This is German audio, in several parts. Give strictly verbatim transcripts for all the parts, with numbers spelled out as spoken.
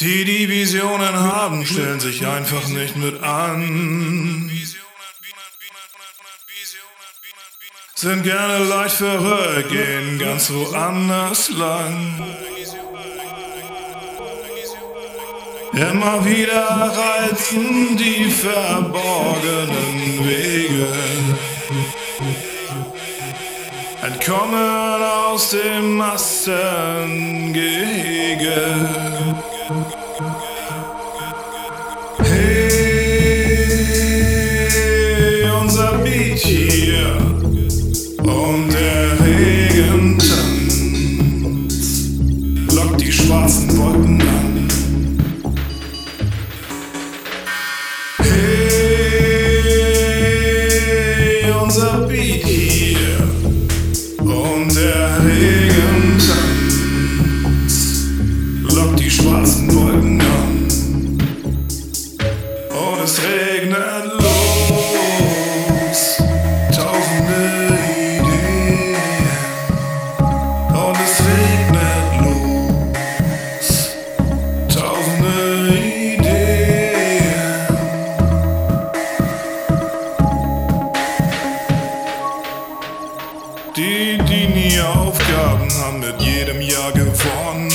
Die, die Visionen haben, stellen sich einfach nicht mit an. Sind gerne leicht verrückt, gehen ganz woanders lang. Immer wieder reizen die verborgenen Wege. Entkommen aus dem Massengehege. Hey, unser Beat hier und der Regen tanzt, lockt die schwarzen Wolken an. Hey, unser Beat hier und der Regen tanzt, lockt die schwarzen Wolken an. Und es regnet los, tausende Ideen. Und es regnet los, tausende Ideen. Die, die nie aufgaben, haben mit jedem Jahr gewonnen.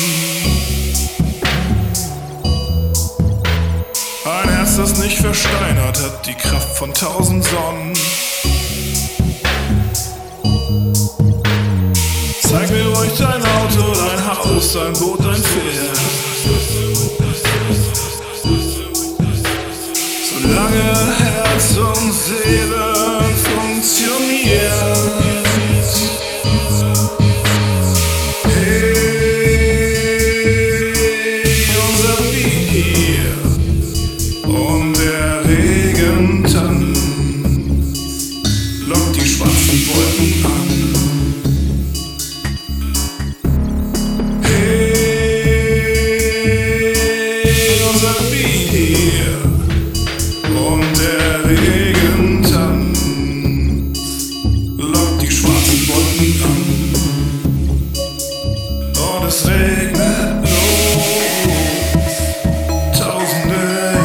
Ein Herz, das nicht versteinert, hat die Kraft von tausend Sonnen. Zeig mir ruhig dein Auto, dein Haus, dein Boot, dein Pferd. Solange Herz und Seele funktionieren. Und der Regen tanzt, lockt die schwarzen Wolken an. Hey, unser Beat hier und der Regen tanzt, lockt die schwarzen Wolken an. Und es regnet los, tausende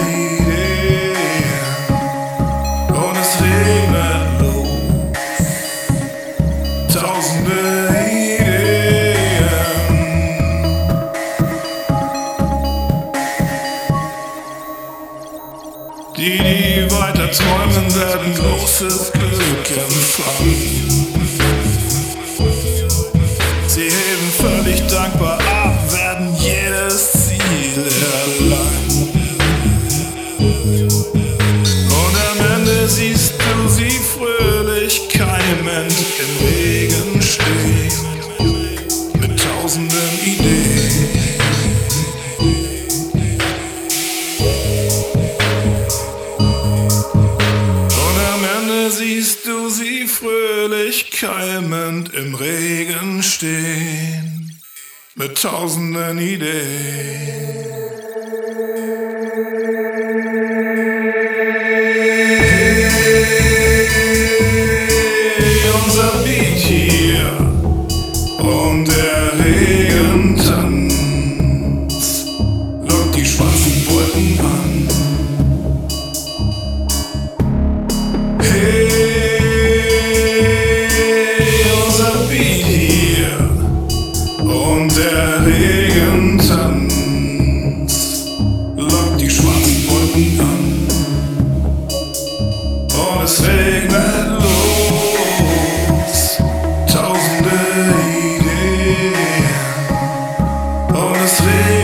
tausende Ideen. Die, die weiter träumen, werden großes Glück empfangen. Sie heben völlig dankbar ab, werden jedes Ziel erlangen. Und am Ende siehst du sie fröhlich keimend im Regen stehen, mit tausenden Ideen. Und am Ende siehst du sie fröhlich keimend im Regen stehen, mit tausenden Ideen. Unser Beat hier und der Regen tanzt, lockt die schwarzen Wolken an. Hey, unser Beat hier und der Regen tanzt, lockt die schwarzen Wolken an. Und es regnet los, tausende Ideen. Und es regnet